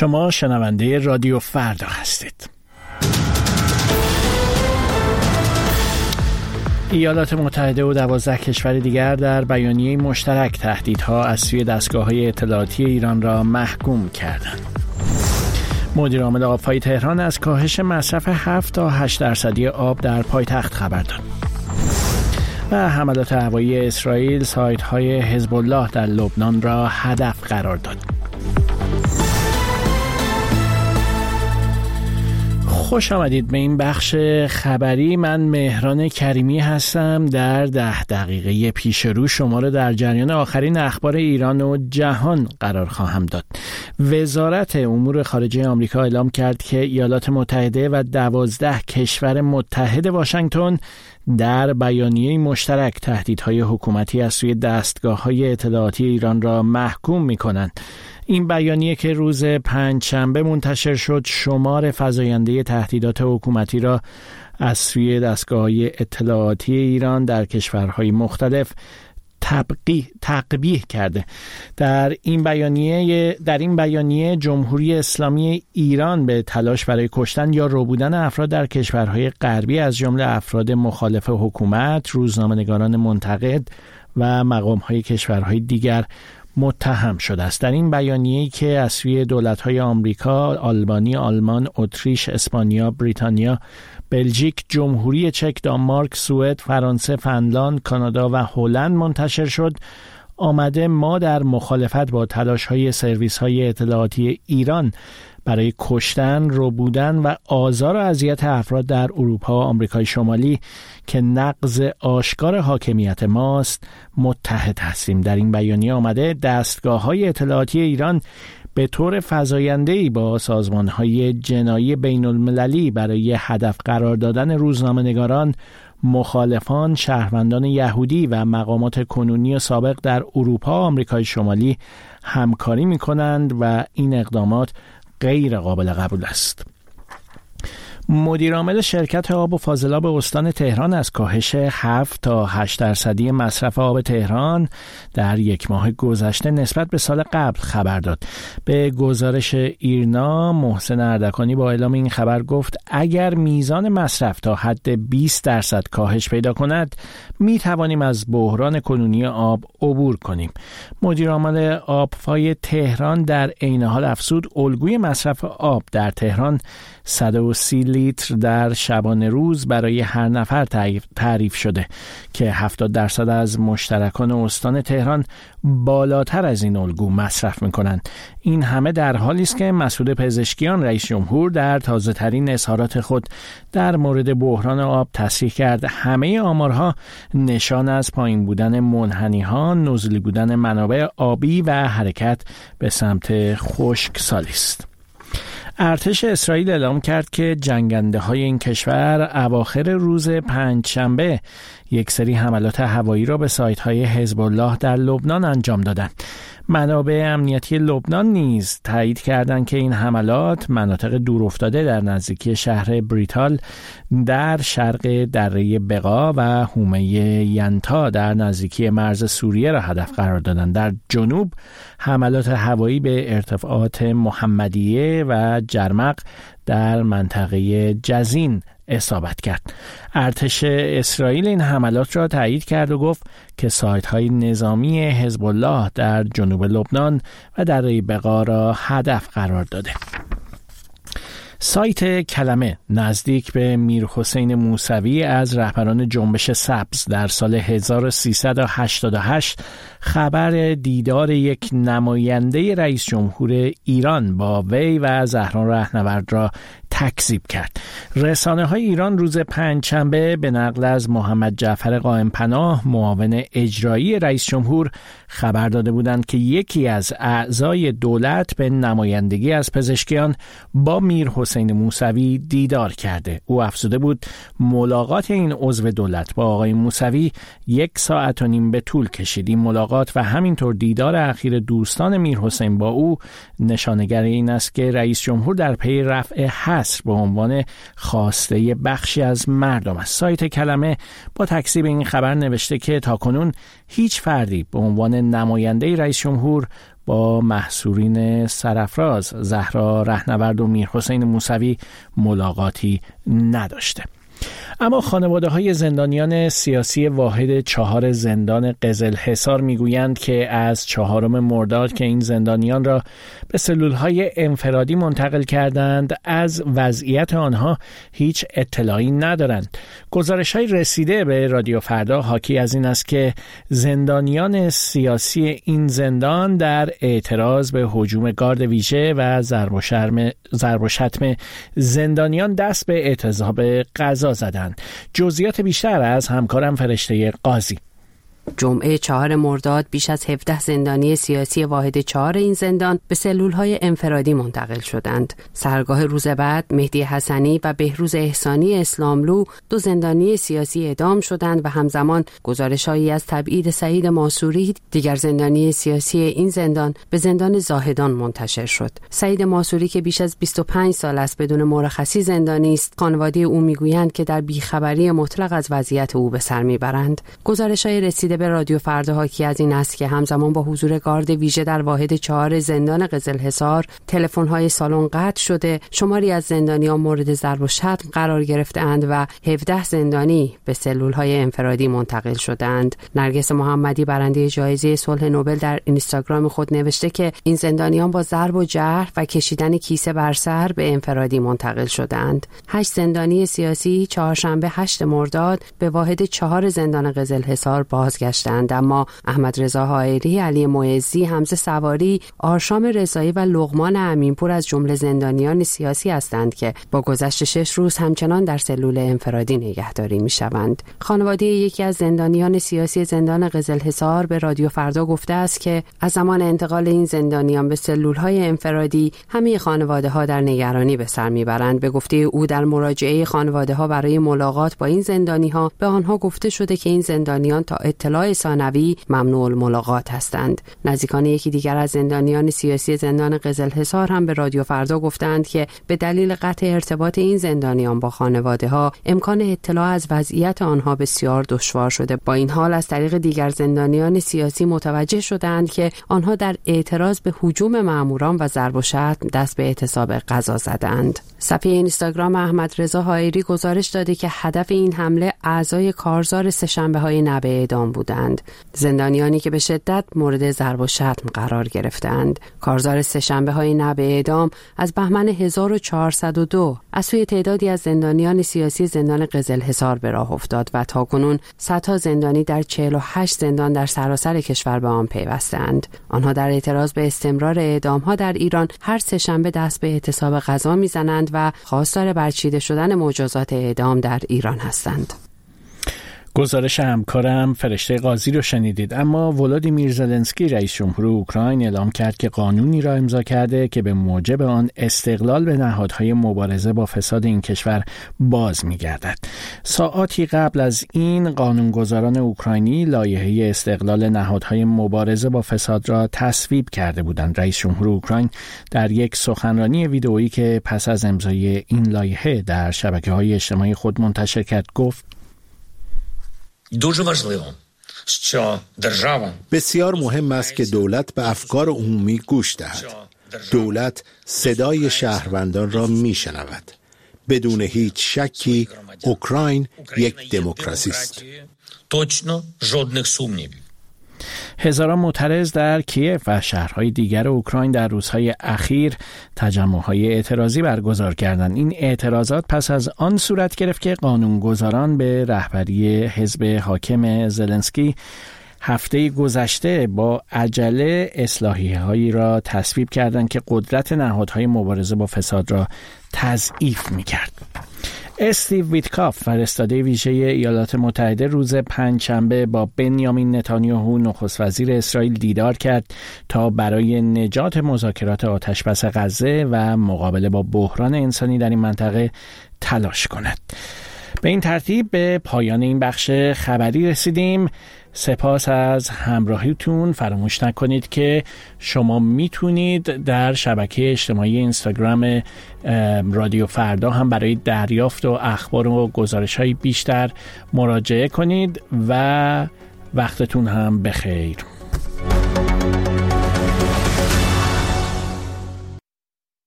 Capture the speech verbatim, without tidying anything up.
شما شنونده رادیو فردا هستید. ایالات متحده و دوازده کشور دیگر در بیانیه مشترک تهدیدها از سوی دستگاه‌های اطلاعاتی ایران را محکوم کردند. مدیر عامل آبفای تهران از کاهش مصرف هفت تا هشت درصدی آب در پایتخت خبر داد. و حملات هوایی اسرائیل سایت‌های حزب الله در لبنان را هدف قرار داد. خوش آمدید به این بخش خبری. من مهران کریمی هستم. در ده دقیقه پیش رو شما را در جریان آخرین اخبار ایران و جهان قرار خواهم داد. وزارت امور خارجه آمریکا اعلام کرد که ایالات متحده و دوازده کشور متحد واشنگتن در بیانیه مشترک تهدیدهای حکومتی از سوی دستگاه‌های اطلاعاتی ایران را محکوم می‌کنند. این بیانیه که روز پنجشنبه منتشر شد شمار فزاینده تهدیدات حکومتی را از سوی دستگاه‌های اطلاعاتی ایران در کشورهای مختلف تبقیح تقبیح کرده. در این بیانیه در این بیانیه جمهوری اسلامی ایران به تلاش برای کشتن یا ربودن افراد در کشورهای غربی از جمله افراد مخالف حکومت، روزنامه‌نگاران منتقد و مقام‌های کشورهای دیگر متهم شده است. در این بیانیه‌ای که از سوی دولت‌های آمریکا، آلبانی، آلمان، اتریش، اسپانیا، بریتانیا، بلژیک، جمهوری چک، دانمارک، سوئد، فرانسه، فنلاند، کانادا و هلند منتشر شد، آمده ما در مخالفت با تلاش‌های سرویس‌های اطلاعاتی ایران برای کشتن، ربودن و آزار و اذیت افراد در اروپا و آمریکای شمالی که نقض آشکار حاکمیت ماست متحد هستیم. در این بیانیه آمده دستگاه‌های اطلاعاتی ایران به طور فزاینده‌ای با سازمان‌های جنایی بین‌المللی برای هدف قرار دادن روزنامه‌نگاران، مخالفان، شهروندان یهودی و مقامات کنونی و سابق در اروپا و آمریکای شمالی همکاری می‌کنند و این اقدامات غیر قابل قبول است. مدیر عامل شرکت آب و فاضلاب استان تهران از کاهش هفت تا هشت درصدی مصرف آب تهران در یک ماه گذشته نسبت به سال قبل خبر داد. به گزارش ایرنا، محسن اردکانی با اعلام این خبر گفت اگر میزان مصرف تا حد بیست درصد کاهش پیدا کند می توانیم از بحران کنونی آب عبور کنیم. مدیر عامل آبفای تهران در عین حال افزود الگوی مصرف آب در تهران صد و سی لیتر در شبانه روز برای هر نفر تعریف شده که هفتاد درصد از مشترکان استان تهران بالاتر از این الگو مصرف می‌کنند. این همه در حالی است که مسئول پزشکیان رئیس جمهور در تازه‌ترین اظهارات خود در مورد بحران آب تصریح کرد همه آمارها نشان از پایین بودن منحنی‌ها، نزولی بودن منابع آبی و حرکت به سمت خشکسالی است. ارتش اسرائیل اعلام کرد که جنگنده‌های این کشور اواخر روز پنجشنبه یک سری حملات هوایی را به سایت‌های حزب الله در لبنان انجام دادند. منابع امنیتی لبنان نیز تایید کردند که این حملات مناطق دورافتاده در نزدیکی شهر بریتال در شرق دره بقا و حومه ینتا در نزدیکی مرز سوریه را هدف قرار دادند. در جنوب حملات هوایی به ارتفاعات محمدیه و جرمق در منطقه جزین اصابت کرد. ارتش اسرائیل این حملات را تایید کرد و گفت که سایت‌های نظامی حزب الله در جنوب لبنان و دره بقا را هدف قرار داده. سایت کلمه نزدیک به میرحسین موسوی از رهبران جنبش سبز در سال هزار و سیصد و هشتاد و هشت خبر دیدار یک نماینده رئیس جمهور ایران با وی و زهران رهنورد را تکذیب کرد. رسانه های ایران روز پنجشنبه به نقل از محمد جعفر قائم پناه معاون اجرایی رئیس جمهور خبر داده بودند که یکی از اعضای دولت به نمایندگی از پزشکیان با میرحسین موسوی دیدار کرده. او افزوده بود ملاقات این عضو دولت با آقای موسوی یک ساعت و نیم به طول کشید. این ملاقات و همینطور دیدار اخیر دوستان میرحسین با او نشانگر این است که رئیس جمهور در پی رفع حصر به عنوان خواسته بخشی از مردم است. سایت کلمه با تکذیب این خبر نوشته که تاکنون هیچ فردی به عنوان نماینده رئیس جمهور با محصورین سرافراز زهرا رهنورد و میرحسین موسوی ملاقاتی نداشته. اما خانواده‌های زندانیان سیاسی واحد چهار زندان قزلحصار میگویند که از چهارم مرداد که این زندانیان را به سلول‌های انفرادی منتقل کردند از وضعیت آنها هیچ اطلاعی ندارند. گزارش‌های رسیده به رادیو فردا حاکی از این است که زندانیان سیاسی این زندان در اعتراض به هجوم گارد ویژه و ضرب و شرم ضرب و شتم زندانیان دست به اعتصاب غذا زدند. جزئیات بیشتر از همکارم فرشته قاضی. جمعه چهار مرداد بیش از هفده زندانی سیاسی واحد چهار این زندان به سلول‌های انفرادی منتقل شدند. سرگاه روز بعد مهدی حسنی و بهروز احسانی اسلاملو دو زندانی سیاسی اعدام شدند و همزمان گزارش‌هایی از تبعید سعید ماسوری دیگر زندانی سیاسی این زندان به زندان زاهدان منتشر شد. سعید ماسوری که بیش از بیست و پنج سال است بدون مرخصی زندانی است، خانواده او میگویند که در بیخبری مطلق از وضعیت او به سر میبرند. گزارش‌های رسیده به رادیو فردا حاکی از این است که همزمان با حضور گارد ویژه در واحد چهار زندان قزلحصار تلفن‌های سالن قطع شده، شماری از زندانیان مورد ضرب و شتم قرار گرفته‌اند و هفده زندانی به سلول‌های انفرادی منتقل شدند. نرگس محمدی برنده جایزه صلح نوبل در اینستاگرام خود نوشته که این زندانیان با ضرب و جرح و کشیدن کیسه بر سر به انفرادی منتقل شدند. هشت زندانی سیاسی چهارشنبه هشت مرداد به واحد چهار زندان قزلحصار بازگشتند، اما احمد رضا حائری، علی معزی، حمزه سواری، آرشام رضایی و لقمان امینپور از جمله زندانیان سیاسی هستند که با گذشت شش روز همچنان در سلول انفرادی نگهداری می‌شوند. خانواده یکی از زندانیان سیاسی زندان قزلحصار به رادیو فردا گفته است که از زمان انتقال این زندانیان به سلول‌های انفرادی همه خانواده‌ها در نگرانی به سر می‌برند. به گفته او در مراجعه خانواده‌ها برای ملاقات با این زندانی‌ها به آنها گفته شده که این زندانیان تا اطلاع ثانوی ممنوع الملاقات هستند. نزدیکان یکی دیگر از زندانیان سیاسی زندان قزلحصار هم به رادیو فردا گفتند که به دلیل قطع ارتباط این زندانیان با خانواده‌ها امکان اطلاع از وضعیت آنها بسیار دشوار شده. با این حال از طریق دیگر زندانیان سیاسی متوجه شدند که آنها در اعتراض به هجوم ماموران و ضرب و شتم دست به اعتصاب غذا زدند. صفحه اینستاگرام احمد رضا حائری گزارش داده که هدف این حمله اعضای کارزار سه‌شنبه‌های نب اعدام بودند. زندانیانی که به شدت مورد ضرب و شتم قرار گرفتند. کارزار سه‌شنبه‌های نب اعدام از بهمن هزار و چهارصد و دو از سوی تعدادی از زندانیان سیاسی زندان قزلحصار به راه افتاد و تاکنون صدها زندانی در چهل و هشت زندان در سراسر کشور به آن پیوستند. آنها در اعتراض به استمرار اعدام‌ها در ایران هر سه‌شنبه دست به اعتصاب غذا می‌زنند و خواستار برچیده شدن مجازات اعدام در ایران هستند. گزارش همکارم فرشته قاضی رو شنیدید. اما ولادیمیر زلنسکی رئیس جمهور اوکراین اعلام کرد که قانونی را امضا کرده که به موجب آن استقلال به نهادهای مبارزه با فساد این کشور باز می‌گردد. ساعاتی قبل از این قانونگذاران اوکراینی لایحه استقلال نهادهای مبارزه با فساد را تصویب کرده بودند. رئیس جمهور اوکراین در یک سخنرانی ویدئویی که پس از امضای این لایحه در شبکه‌های اجتماعی خود منتشر کرد گفت: بسیار مهم است که دولت به افکار عمومی گوش دهد. دولت صدای شهروندان را میشنود. بدون هیچ شکی اوکراین یک دموکراسی است. هزاران معترض در کیف و شهرهای دیگر اوکراین در روزهای اخیر تجمع‌های اعتراضی برگزار کردند. این اعتراضات پس از آن صورت گرفت که قانونگذاران به رهبری حزب حاکم زلنسکی هفته گذشته با عجله اصلاحیه‌هایی را تصویب کردند که قدرت نهادهای مبارزه با فساد را تضعیف می‌کرد. استیو ویتکاف فرستاده ویژه ایالات متحده روز پنجشنبه با بنیامین نتانیاهو نخست وزیر اسرائیل دیدار کرد تا برای نجات مذاکرات آتشبس غزه و مقابله با بحران انسانی در این منطقه تلاش کند. به این ترتیب به پایان این بخش خبری رسیدیم. سپاس از همراهیتون. فراموش نکنید که شما میتونید در شبکه اجتماعی اینستاگرام رادیو فردا هم برای دریافت و اخبار و گزارش‌های بیشتر مراجعه کنید و وقتتون هم بخیر.